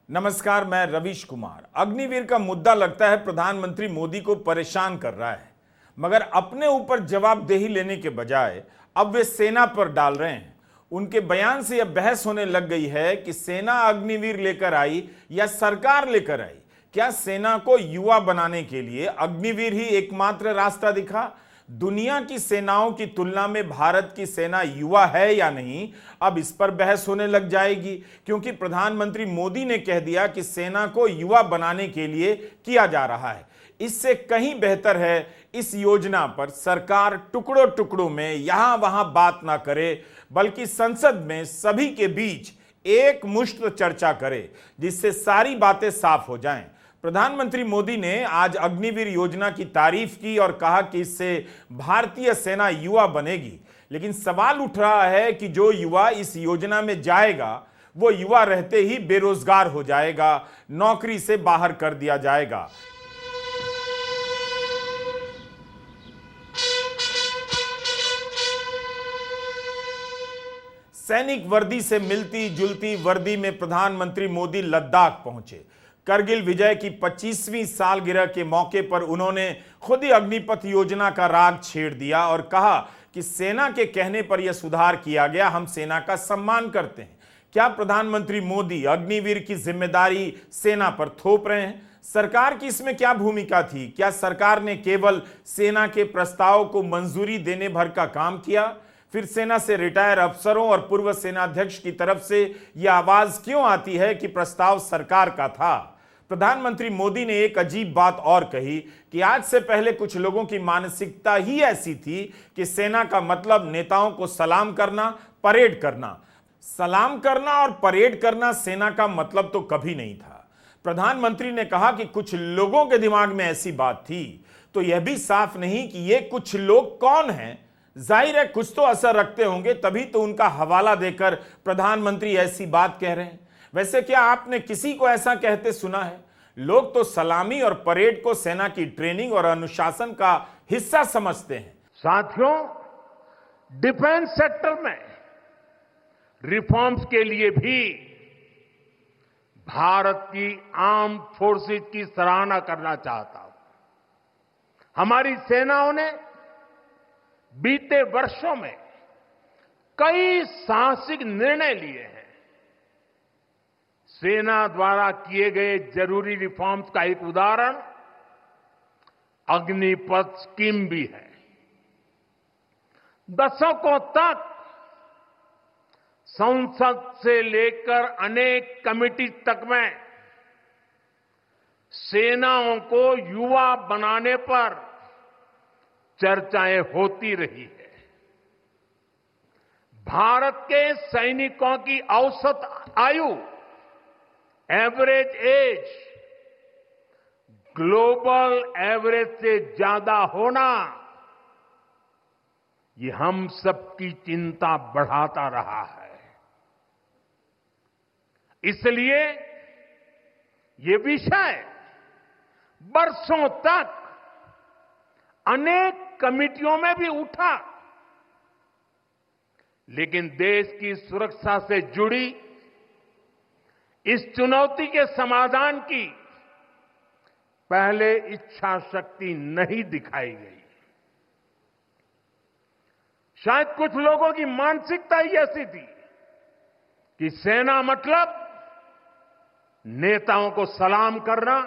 नमस्कार, मैं रवीश कुमार। अग्निवीर का मुद्दा लगता है प्रधानमंत्री मोदी को परेशान कर रहा है, मगर अपने ऊपर जवाबदेही लेने के बजाय अब वे सेना पर डाल रहे हैं। उनके बयान से यह बहस होने लग गई है कि सेना अग्निवीर लेकर आई या सरकार लेकर आई। क्या सेना को युवा बनाने के लिए अग्निवीर ही एकमात्र रास्ता दिखा? दुनिया की सेनाओं की तुलना में भारत की सेना युवा है या नहीं, अब इस पर बहस होने लग जाएगी, क्योंकि प्रधानमंत्री मोदी ने कह दिया कि सेना को युवा बनाने के लिए किया जा रहा है। इससे कहीं बेहतर है इस योजना पर सरकार टुकड़ों टुकड़ों में यहां वहां बात ना करे, बल्कि संसद में सभी के बीच एक मुश्त चर्चा करे, जिससे सारी बातें साफ हो जाएं। प्रधानमंत्री मोदी ने आज अग्निवीर योजना की तारीफ की और कहा कि इससे भारतीय सेना युवा बनेगी, लेकिन सवाल उठ रहा है कि जो युवा इस योजना में जाएगा वो युवा रहते ही बेरोजगार हो जाएगा, नौकरी से बाहर कर दिया जाएगा। सैनिक वर्दी से मिलती जुलती वर्दी में प्रधानमंत्री मोदी लद्दाख पहुंचे। करगिल विजय की 25वीं सालगिरह के मौके पर उन्होंने खुद ही अग्निपथ योजना का राग छेड़ दिया और कहा कि सेना के कहने पर यह सुधार किया गया, हम सेना का सम्मान करते हैं। क्या प्रधानमंत्री मोदी अग्निवीर की जिम्मेदारी सेना पर थोप रहे हैं? सरकार की इसमें क्या भूमिका थी? क्या सरकार ने केवल सेना के प्रस्ताव को मंजूरी देने भर का काम किया? फिर सेना से रिटायर अफसरों और पूर्व सेनाध्यक्ष की तरफ से यह आवाज क्यों आती है कि प्रस्ताव सरकार का था? प्रधानमंत्री मोदी ने एक अजीब बात और कही कि आज से पहले कुछ लोगों की मानसिकता ही ऐसी थी कि सेना का मतलब नेताओं को सलाम करना, परेड करना। सलाम करना और परेड करना सेना का मतलब तो कभी नहीं था। प्रधानमंत्री ने कहा कि कुछ लोगों के दिमाग में ऐसी बात थी, तो यह भी साफ नहीं कि ये कुछ लोग कौन हैं। जाहिर है कुछ तो असर रखते होंगे, तभी तो उनका हवाला देकर प्रधानमंत्री ऐसी बात कह रहे हैं। वैसे क्या आपने किसी को ऐसा कहते सुना है? लोग तो सलामी और परेड को सेना की ट्रेनिंग और अनुशासन का हिस्सा समझते हैं। साथियों, डिफेंस सेक्टर में रिफॉर्म्स के लिए भी भारत की आर्म फोर्सेस की सराहना करना चाहता हूं। हमारी सेनाओं ने बीते वर्षों में कई साहसिक निर्णय लिए हैं। सेना द्वारा किए गए जरूरी रिफॉर्म्स का एक उदाहरण अग्निपथ स्कीम भी है। दशकों तक संसद से लेकर अनेक कमेटी तक में सेनाओं को युवा बनाने पर चर्चाएं होती रही है। भारत के सैनिकों की औसत आयु, एवरेज एज, ग्लोबल एवरेज से ज्यादा होना, ये हम सबकी चिंता बढ़ाता रहा है। इसलिए ये विषय बरसों तक अनेक कमिटियों में भी उठा, लेकिन देश की सुरक्षा से जुड़ी इस चुनौती के समाधान की पहले इच्छा शक्ति नहीं दिखाई गई। शायद कुछ लोगों की मानसिकता ही ऐसी थी कि सेना मतलब नेताओं को सलाम करना,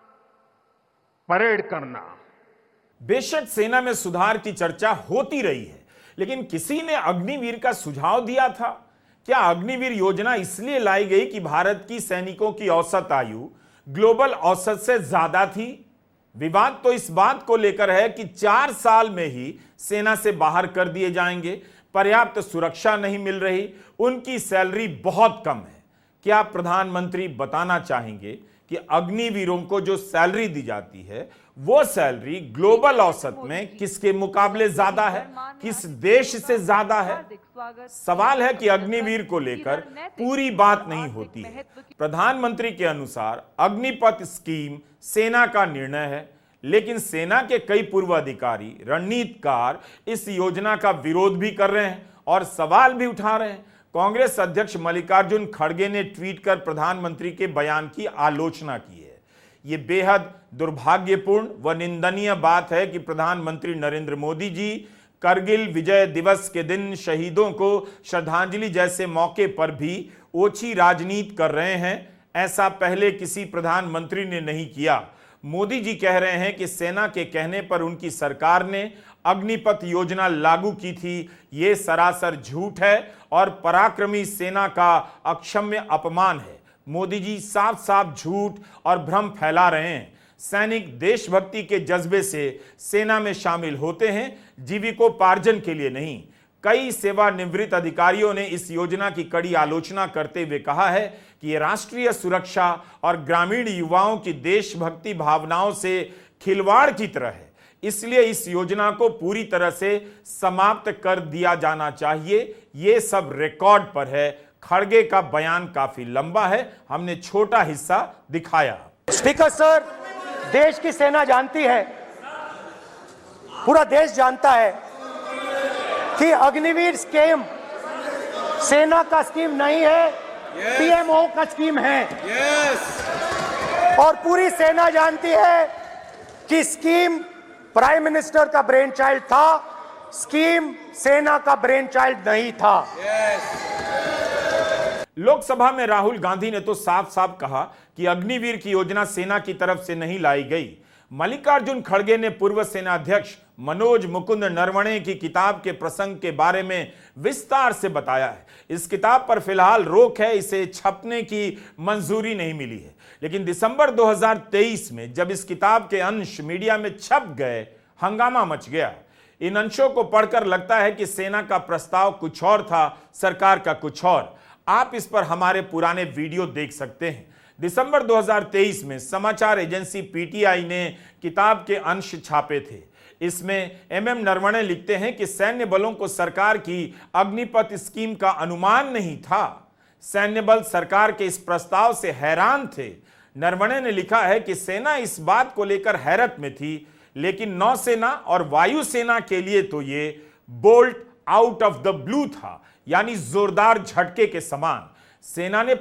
परेड करना। बेशक सेना में सुधार की चर्चा होती रही है, लेकिन किसी ने अग्निवीर का सुझाव दिया था? क्या अग्निवीर योजना इसलिए लाई गई कि भारत की सैनिकों की औसत आयु ग्लोबल औसत से ज्यादा थी? विवाद तो इस बात को लेकर है कि 4 साल में ही सेना से बाहर कर दिए जाएंगे, पर्याप्त सुरक्षा नहीं मिल रही, उनकी सैलरी बहुत कम है। क्या प्रधानमंत्री बताना चाहेंगे कि अग्निवीरों को जो सैलरी दी जाती है वो सैलरी ग्लोबल औसत में किसके मुकाबले ज्यादा है, किस देश से ज्यादा है? सवाल है कि अग्निवीर को लेकर पूरी बात नहीं होती है। प्रधानमंत्री के अनुसार अग्निपथ स्कीम सेना का निर्णय है, लेकिन सेना के कई पूर्व अधिकारी, रणनीतिकार इस योजना का विरोध भी कर रहे हैं और सवाल भी उठा रहे हैं। कांग्रेस अध्यक्ष मल्लिकार्जुन खड़गे ने ट्वीट कर प्रधानमंत्री के बयान की आलोचना की है। यह बेहद दुर्भाग्यपूर्ण व निंदनीय बात है कि प्रधानमंत्री नरेंद्र मोदी जी करगिल विजय दिवस के दिन शहीदों को श्रद्धांजलि जैसे मौके पर भी ओछी राजनीति कर रहे हैं। ऐसा पहले किसी प्रधानमंत्री ने नहीं किया। मोदी जी कह रहे हैं कि सेना के कहने पर उनकी सरकार ने अग्निपथ योजना लागू की थी। ये सरासर झूठ है और पराक्रमी सेना का अक्षम्य अपमान है। मोदी जी साफ साफ झूठ और भ्रम फैला रहे हैं। सैनिक देशभक्ति के जज्बे से सेना में शामिल होते हैं, जीविकोपार्जन के लिए नहीं। कई सेवानिवृत्त अधिकारियों ने इस योजना की कड़ी आलोचना करते हुए कहा है कि यह राष्ट्रीय सुरक्षा और ग्रामीण युवाओं की देशभक्ति भावनाओं से खिलवाड़ की तरह है। इसलिए इस योजना को पूरी तरह से समाप्त कर दिया जाना चाहिए। यह सब रिकॉर्ड पर है। खड़गे का बयान काफी लंबा है, हमने छोटा हिस्सा दिखाया। स्पीकर सर, देश की सेना जानती है, पूरा देश जानता है कि अग्निवीर स्कीम सेना का स्कीम नहीं है, पीएमओ का स्कीम है। और पूरी सेना जानती है कि स्कीम प्राइम मिनिस्टर का ब्रेन चाइल्ड था, स्कीम सेना का ब्रेन चाइल्ड नहीं था। लोकसभा में राहुल गांधी ने तो साफ साफ कहा कि अग्निवीर की योजना सेना की तरफ से नहीं लाई गई। मल्लिकार्जुन खड़गे ने पूर्व सेनाध्यक्ष मनोज मुकुंद नरवणे की किताब के प्रसंग के बारे में विस्तार से बताया है। इस किताब पर फिलहाल रोक है, इसे छपने की मंजूरी नहीं मिली है। लेकिन दिसंबर 2023 में जब इस किताब के अंश मीडिया में छप गए, हंगामा मच गया। इन अंशों को पढ़कर लगता है कि सेना का प्रस्ताव कुछ और था, सरकार का कुछ और। आप इस पर हमारे पुराने वीडियो देख सकते हैं। दिसंबर 2023 में समाचार एजेंसी पीटीआई ने किताब के अंश छापे थे। इसमें एमएम नरवणे लिखते हैं कि सैन्य बलों को सरकार की अग्निपथ स्कीम का अनुमान नहीं था। सैन्य बल सरकार के इस प्रस्ताव से हैरान थे। नरवणे ने लिखा है कि सेना इस बात को लेकर हैरत में थी, लेकिन नौसेना और वायुसेना के लिए तो ये bolt out of the blue था, यानी जोरदार झटके के समान। सेना ने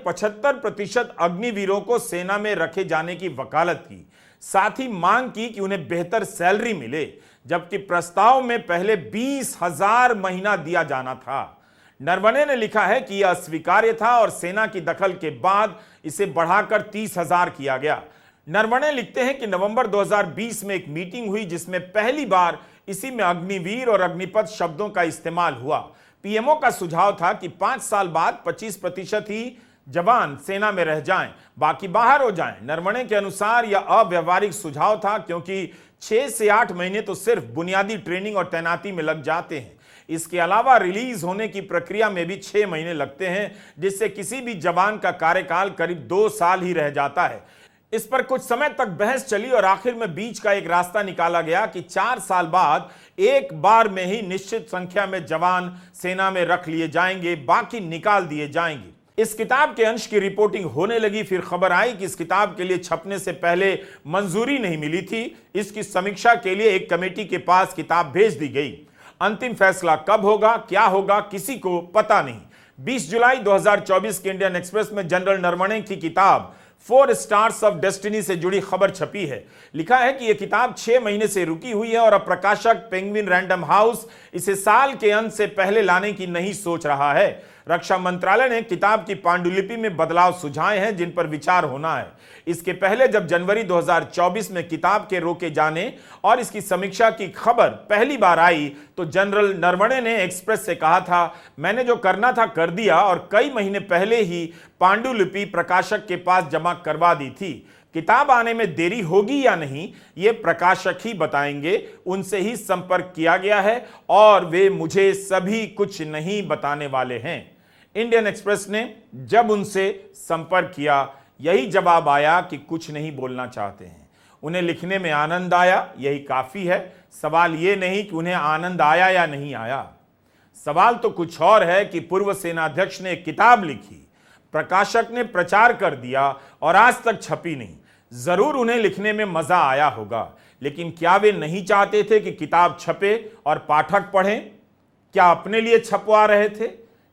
75% अग्निवीरों को सेना में रखे जाने की वकालत की, साथ ही मांग की कि उन्हें बेहतर सैलरी मिले, जबकि प्रस्ताव में पहले 20,000 महीना दिया जाना था। नरवणे ने लिखा है कि यह अस्वीकार्य था और सेना की दखल के बाद इसे बढ़ाकर 30,000 किया गया। नरवणे लिखते हैं कि नवंबर 2020 में एक मीटिंग हुई जिसमें पहली बार इसी में अग्निवीर और अग्निपथ शब्दों का इस्तेमाल हुआ। पीएमओ का सुझाव था कि 5 साल बाद 25% ही जवान सेना में रह जाएं, बाकी बाहर हो जाएं। नरवणे के अनुसार यह अव्यवहारिक सुझाव था, क्योंकि 6 से 8 महीने तो सिर्फ बुनियादी ट्रेनिंग और तैनाती में लग जाते हैं। इसके अलावा रिलीज होने की प्रक्रिया में भी 6 महीने लगते हैं, जिससे किसी भी जवान का कार्यकाल करीब 2 साल ही रह जाता है। इस पर कुछ समय तक बहस चली और आखिर में बीच का एक रास्ता निकाला गया कि 4 साल बाद एक बार में ही निश्चित संख्या में जवान सेना में रख लिए जाएंगे, बाकी निकाल दिए जाएंगे। इस किताब के अंश की रिपोर्टिंग होने लगी। फिर खबर आई कि इस किताब के लिए छपने से पहले मंजूरी नहीं मिली थी। इसकी समीक्षा के लिए एक कमेटी के पास किताब भेज दी गई। अंतिम फैसला कब होगा, क्या होगा, किसी को पता नहीं। 20 जुलाई 2024 के इंडियन एक्सप्रेस में जनरल नरवणे की किताब 4 स्टार्स ऑफ डेस्टिनी से जुड़ी खबर छपी है। लिखा है कि यह किताब 6 महीने से रुकी हुई है और अब प्रकाशक पेंगुइन रैंडम हाउस इसे साल के अंत से पहले लाने की नहीं सोच रहा है। रक्षा मंत्रालय ने किताब की पांडुलिपि में बदलाव सुझाए हैं, जिन पर विचार होना है। इसके पहले जब जनवरी 2024 में किताब के रोके जाने और इसकी समीक्षा की खबर पहली बार आई, तो जनरल नरवणे ने एक्सप्रेस से कहा था, मैंने जो करना था कर दिया और कई महीने पहले ही पांडुलिपि प्रकाशक के पास जमा करवा दी थी। किताब आने में देरी होगी या नहीं, ये प्रकाशक ही बताएंगे। उनसे ही संपर्क किया गया है और वे मुझे सभी कुछ नहीं बताने वाले हैं। इंडियन एक्सप्रेस ने जब उनसे संपर्क किया, यही जवाब आया कि कुछ नहीं बोलना चाहते हैं। उन्हें लिखने में आनंद आया, यही काफी है। सवाल यह नहीं कि उन्हें आनंद आया या नहीं आया, सवाल तो कुछ और है कि पूर्व सेनाध्यक्ष ने एक किताब लिखी, प्रकाशक ने प्रचार कर दिया और आज तक छपी नहीं। जरूर उन्हें लिखने में मजा आया होगा, लेकिन क्या वे नहीं चाहते थे कि किताब छपे और पाठक पढ़ें? क्या अपने लिए छपवा रहे थे?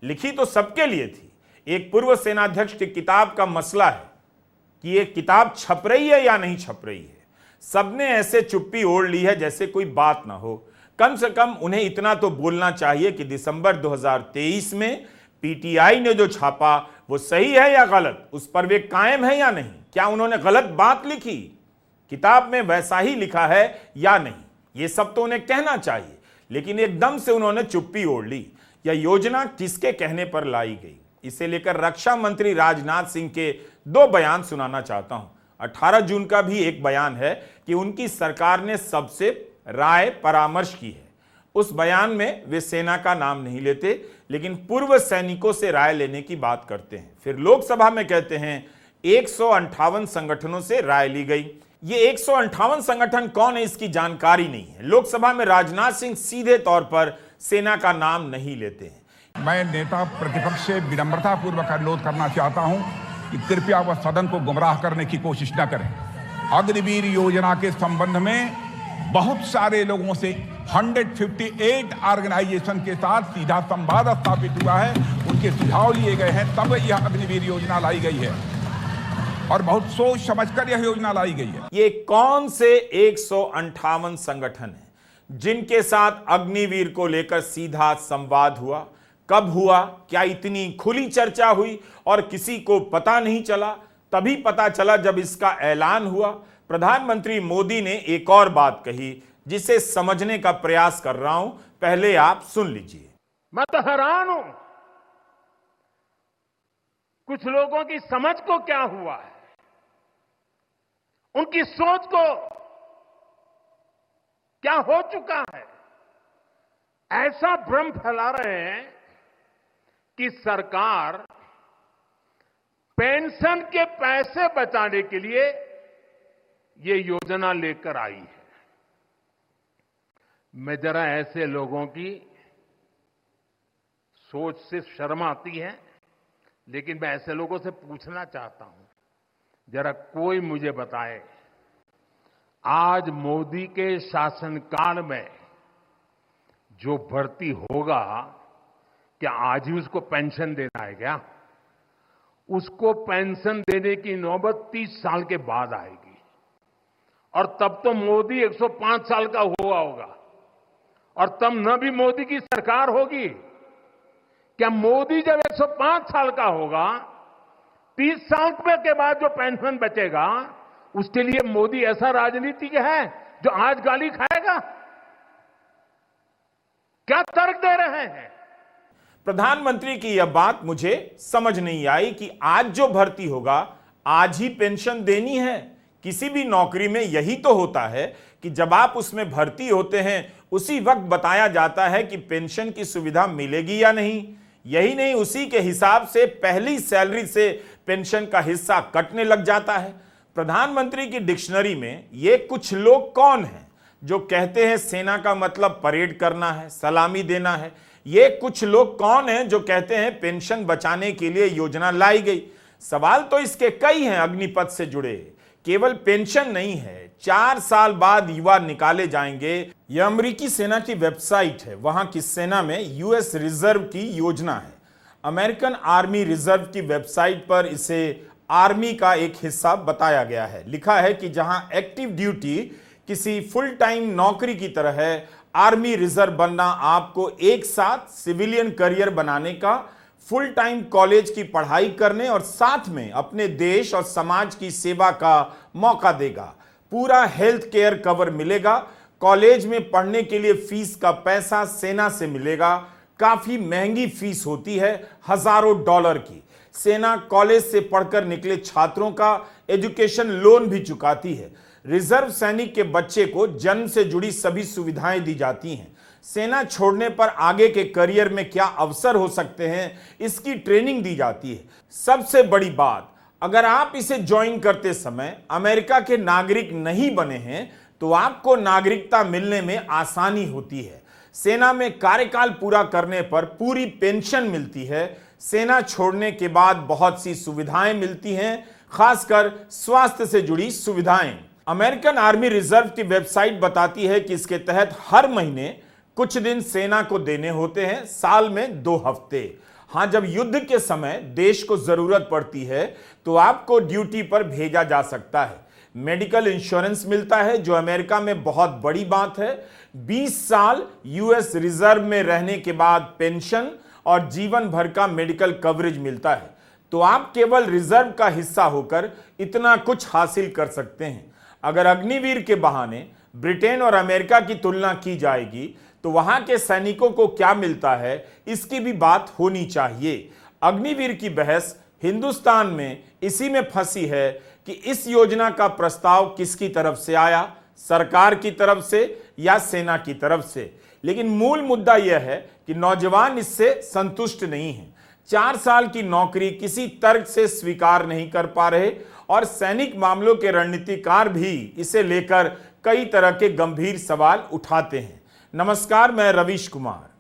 लिखी तो सबके लिए थी। एक पूर्व सेनाध्यक्ष की किताब का मसला है कि ये किताब छप रही है या नहीं छप रही है। सबने ऐसे चुप्पी ओढ़ ली है जैसे कोई बात ना हो। कम से कम उन्हें इतना तो बोलना चाहिए कि दिसंबर 2023 में पीटीआई ने जो छापा वो सही है या गलत, उस पर वे कायम है या नहीं। क्या उन्होंने गलत बात लिखी, किताब में वैसा ही लिखा है या नहीं, ये सब तो उन्हें कहना चाहिए। लेकिन एकदम से उन्होंने चुप्पी ओढ़ ली। यह योजना किसके कहने पर लाई गई, इसे लेकर रक्षा मंत्री राजनाथ सिंह के 2 बयान सुनाना चाहता हूं। 18 जून का भी एक बयान है कि उनकी सरकार ने सबसे राय परामर्श की है। उस बयान में वे सेना का नाम नहीं लेते, लेकिन पूर्व सैनिकों से राय लेने की बात करते हैं। फिर लोकसभा में कहते हैं 158 संगठनों से राय ली गई। ये 158 संगठन कौन है इसकी जानकारी नहीं है। लोकसभा में राजनाथ सिंह सीधे तौर पर सेना का नाम नहीं लेते हैं। मैं नेता प्रतिपक्ष से विनम्रता पूर्वक अनुरोध करना चाहता हूं कि कृपया वह सदन को गुमराह करने की कोशिश न करें। अग्निवीर योजना के संबंध में बहुत सारे लोगों से 158 ऑर्गेनाइजेशन के साथ सीधा संवाद स्थापित हुआ है, उनके सुझाव लिए गए हैं, तब यह अग्निवीर योजना लाई गई है और बहुत सोच समझकर यह योजना लाई गई है। ये कौन से 158 संगठन हैं जिनके साथ अग्निवीर को लेकर सीधा संवाद हुआ, कब हुआ, क्या इतनी खुली चर्चा हुई और किसी को पता नहीं चला? तभी पता चला जब इसका ऐलान हुआ। प्रधानमंत्री मोदी ने एक और बात कही जिसे समझने का प्रयास कर रहा हूं, पहले आप सुन लीजिए। मैं तो हैरान हूं, कुछ लोगों की समझ को क्या हुआ है, उनकी सोच को क्या हो चुका है। ऐसा भ्रम फैला रहे हैं कि सरकार पेंशन के पैसे बचाने के लिए ये योजना लेकर आई है। मैं जरा ऐसे लोगों की सोच से शर्म आती है, लेकिन मैं ऐसे लोगों से पूछना चाहता हूं, जरा कोई मुझे बताए, आज मोदी के शासनकाल में जो भर्ती होगा, क्या आज ही उसको पेंशन देना है क्या? उसको पेंशन देने की नौबत 30 साल के बाद आएगी और तब तो मोदी 105 साल का हुआ होगा और तब न भी मोदी की सरकार होगी। क्या मोदी जब 105 साल का होगा, 30 साल के बाद जो पेंशन बचेगा उसके लिए मोदी ऐसा राजनीतिक है जो आज गाली खाएगा? क्या तर्क दे रहे हैं? प्रधानमंत्री की यह बात मुझे समझ नहीं आई कि आज जो भर्ती होगा आज ही पेंशन देनी है। किसी भी नौकरी में यही तो होता है कि जब आप उसमें भर्ती होते हैं उसी वक्त बताया जाता है कि पेंशन की सुविधा मिलेगी या नहीं। यही नहीं, उसी के हिसाब से पहली सैलरी से पेंशन का हिस्सा कटने लग जाता है। प्रधानमंत्री की डिक्शनरी में ये कुछ लोग कौन हैं जो कहते हैं सेना का मतलब परेड करना है, सलामी देना है? ये कुछ लोग कौन हैं जो कहते हैं पेंशन बचाने के लिए योजना लाई गई? सवाल तो इसके कई हैं अग्निपथ से जुड़े। केवल पेंशन नहीं है, 4 साल बाद युवा निकाले जाएंगे। यह अमेरिकी सेना की वेबसाइट है, वहां की सेना में यूएस रिजर्व की योजना है। अमेरिकन आर्मी रिजर्व की वेबसाइट पर इसे आर्मी का एक हिस्सा बताया गया है। लिखा है कि जहां एक्टिव ड्यूटी किसी फुल टाइम नौकरी की तरह है, आर्मी रिजर्व बनना आपको एक साथ सिविलियन करियर बनाने का, फुल टाइम कॉलेज की पढ़ाई करने और साथ में अपने देश और समाज की सेवा का मौका देगा। पूरा हेल्थ केयर कवर मिलेगा। कॉलेज में पढ़ने के लिए फीस का पैसा सेना से मिलेगा। काफी महंगी फीस होती है, हजारों डॉलर की। सेना कॉलेज से पढ़कर निकले छात्रों का एजुकेशन लोन भी चुकाती है। रिजर्व सैनिक के बच्चे को जन्म से जुड़ी सभी सुविधाएं दी जाती हैं। सेना छोड़ने पर आगे के करियर में क्या अवसर हो सकते हैं, इसकी ट्रेनिंग दी जाती है। सबसे बड़ी बात, अगर आप इसे ज्वाइन करते समय अमेरिका के नागरिक नहीं बने हैं तो आपको नागरिकता मिलने में आसानी होती है। सेना में कार्यकाल पूरा करने पर पूरी पेंशन मिलती है। सेना छोड़ने के बाद बहुत सी सुविधाएं मिलती हैं, खासकर स्वास्थ्य से जुड़ी सुविधाएं। अमेरिकन आर्मी रिजर्व की वेबसाइट बताती है कि इसके तहत हर महीने कुछ दिन सेना को देने होते हैं, साल में 2 हफ्ते। हां, जब युद्ध के समय देश को जरूरत पड़ती है तो आपको ड्यूटी पर भेजा जा सकता है। मेडिकल इंश्योरेंस मिलता है, जो अमेरिका में बहुत बड़ी बात है। 20 साल यूएस रिजर्व में रहने के बाद पेंशन और जीवन भर का मेडिकल कवरेज मिलता है। तो आप केवल रिजर्व का हिस्सा होकर इतना कुछ हासिल कर सकते हैं। अगर अग्निवीर के बहाने ब्रिटेन और अमेरिका की तुलना की जाएगी तो वहां के सैनिकों को क्या मिलता है, इसकी भी बात होनी चाहिए। अग्निवीर की बहस हिंदुस्तान में इसी में फंसी है कि इस योजना का प्रस्ताव किसकी तरफ से आया, सरकार की तरफ से या सेना की तरफ से। लेकिन मूल मुद्दा यह है कि नौजवान इससे संतुष्ट नहीं हैं। 4 साल की नौकरी किसी तर्क से स्वीकार नहीं कर पा रहे और सैनिक मामलों के रणनीतिकार भी इसे लेकर कई तरह के गंभीर सवाल उठाते हैं। नमस्कार, मैं रवीश कुमार।